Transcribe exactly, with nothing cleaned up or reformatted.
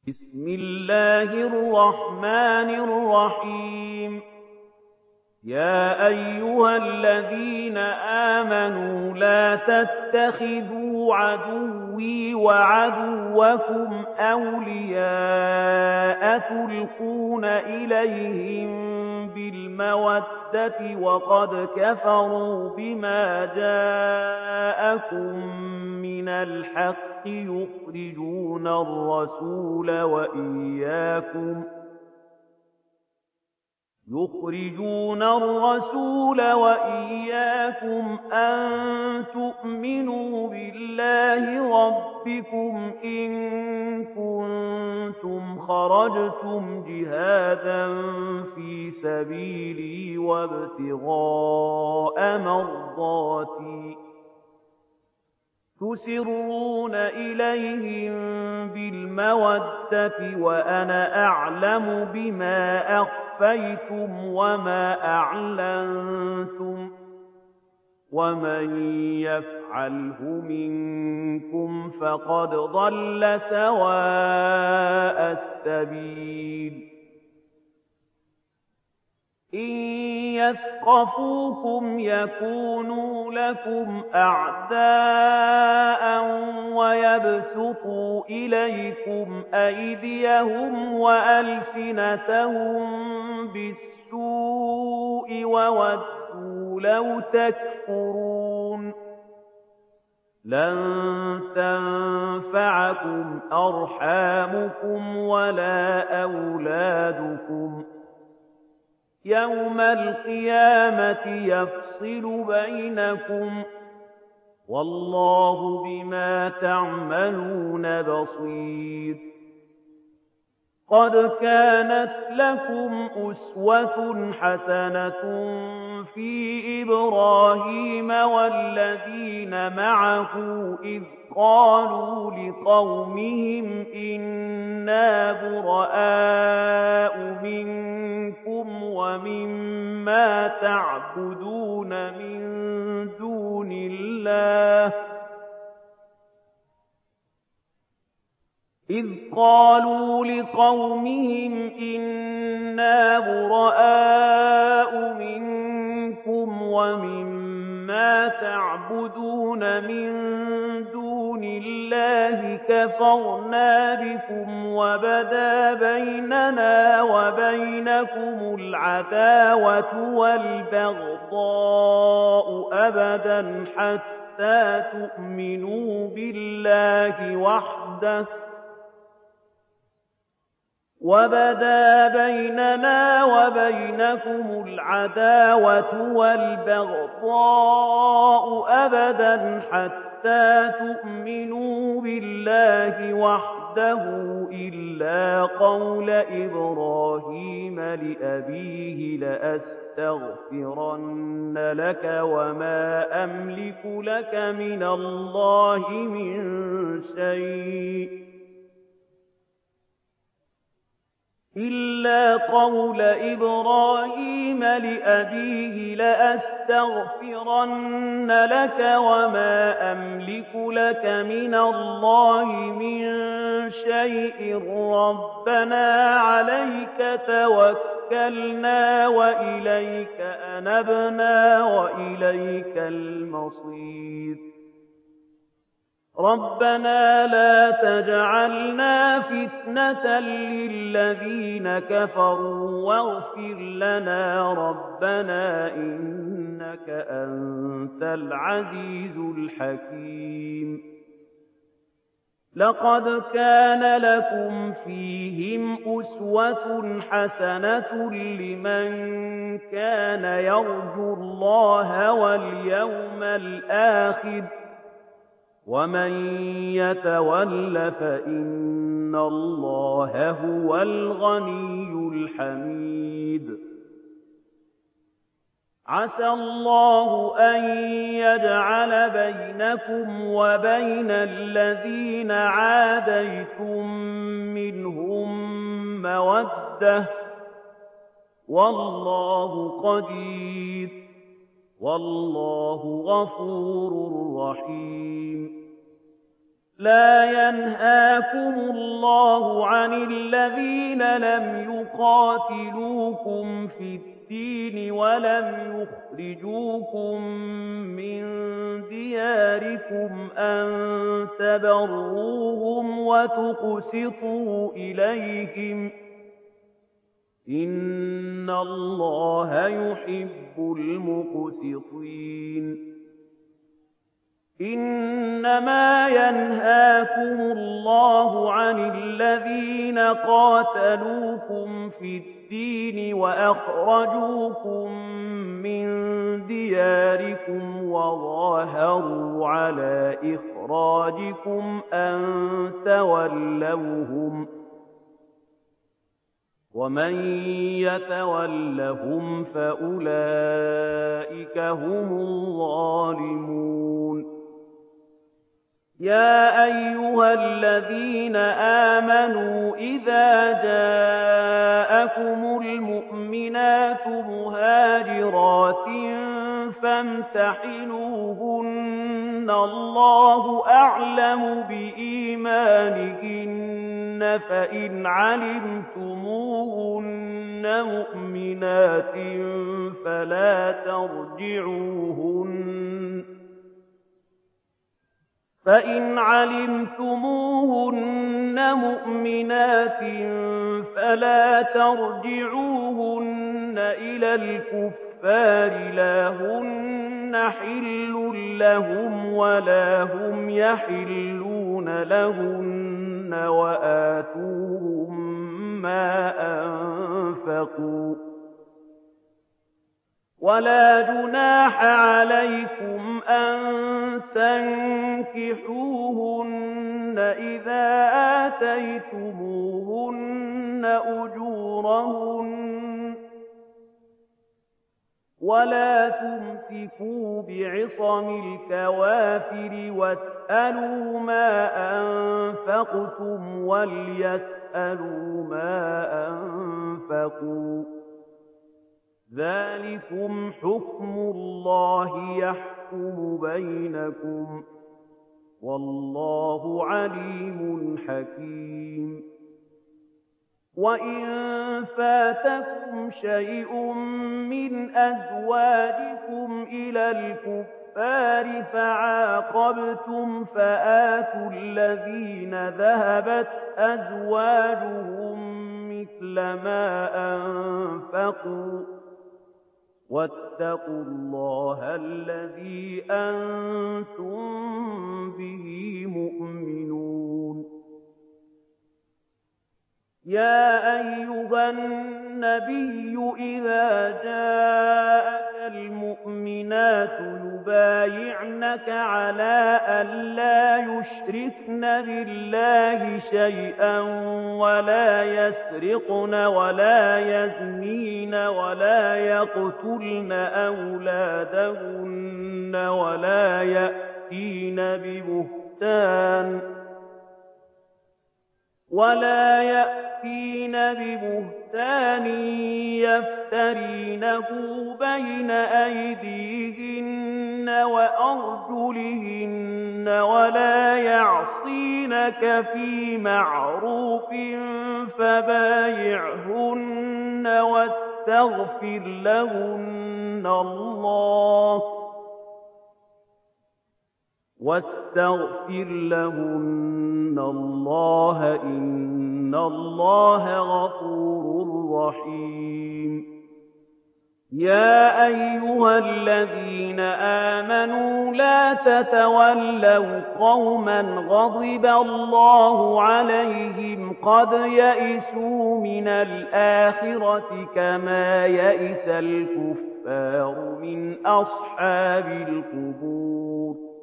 بسم الله الرحمن الرحيم يا أيها الذين آمنوا لا تتخذوا عدوي وعدوكم أولياء تلقون إليهم بالمودة وقد كفروا بما جاءكم من الحق يخرجون الرسول وإياكم يخرجون الرسول وإياكم أن تؤمنوا بالله ربكم إن كنتم خرجتم جهادا في سبيلي وابتغاء مرضاتي تسرون إليهم بالمودة وأنا أعلم بما أخفيتم وما أعلنتم ومن يفعله منكم فقد ضل سواء السبيل إن يثقفوكم يكونوا لكم أعداء ويبسطوا إليكم أيديهم وألسنتهم بالسوء وودوا لو تكفرون لن تنفعكم أرحامكم ولا أولادكم يوم القيامة يفصل بينكم والله بما تعملون بصير قد كانت لكم أسوة حسنة في إبراهيم والذين معه إذ قالوا لقومهم إنا براء منكم ومما تعبدون من دون الله إذ قالوا لقومهم إنا براء منكم ومما تعبدون من دون الله كفرنا بكم وبدا بيننا وبينكم العداوة والبغضاء أبدا حتى تؤمنوا بالله وحده وبدا بيننا وبينكم العداوة والبغضاء أبدا حتى تؤمنوا بالله وحده إلا قول إبراهيم لأبيه لأستغفرن لك وما أملك لك من الله من شيء إلا قول إبراهيم لأبيه لأستغفرن لك وما أملك لك من الله من شيء ربنا عليك توكلنا وإليك أنبنا وإليك المصير ربنا لا تجعلنا فتنة للذين كفروا واغفر لنا ربنا إنك أنت العزيز الحكيم لقد كان لكم فيهم أسوة حسنة لمن كان يرجو الله واليوم الآخر ومن يتول فإن الله هو الغني الحميد عسى الله أن يجعل بينكم وبين الذين عاديتم منهم مودة والله قدير والله غفور رحيم لا ينهاكم الله عن الذين لم يقاتلوكم في الدين ولم يخرجوكم من دياركم أن تبروهم وتقسطوا إليهم إن الله يحب المقسطين إنما ينهاكم الله عن الذين قاتلوكم في الدين وأخرجوكم من دياركم وظاهروا على إخراجكم أن تولوهم ومن يتولهم فأولئك هم الظالمون يا أيها الذين آمنوا إذا جاءكم المؤمنات مهاجرات فامتحنوهن الله أعلم بإيمانهن فإن علمتموهن مؤمنات فلا ترجعوهن فإن علمتموهن مؤمنات فلا ترجعوهن إلى الكفار لا هن حل لهم ولا هم يحلون لهن وآتوهم ما أنفقوا ولا جناح عليكم أن تنكحوهن إذا آتيتموهن أجورهن ولا تمسكوا بعصم الكوافر واسألوا ما أنفقتم وليسألوا ما أنفقوا ذلكم حكم الله يحكم بينكم والله عليم حكيم وإن فاتكم شيء من أزواجكم إلى الكفار فعاقبتم فآتوا الذين ذهبت أزواجهم مثل ما أنفقوا واتقوا الله الذي أنتم به مؤمنون يا أيها النبي إذا جاءك المؤمنات يبايعنك على أن لا يشركن بالله شيئا ولا يسرقن ولا يزنين ولا يقتلن أولادهن ولا يأتين ببهتان ولا يأتين ببهتان يفترينه بين أيديهن وأرجلهن ولا يعصينك في معروف فبايعهن واستغفر لهن الله واستغفر لهن الله إن الله غفور رحيم يا أيها الذين آمنوا لا تتولوا قوما غضب الله عليهم قد يئسوا من الآخرة كما يئس الكفار من أصحاب القبور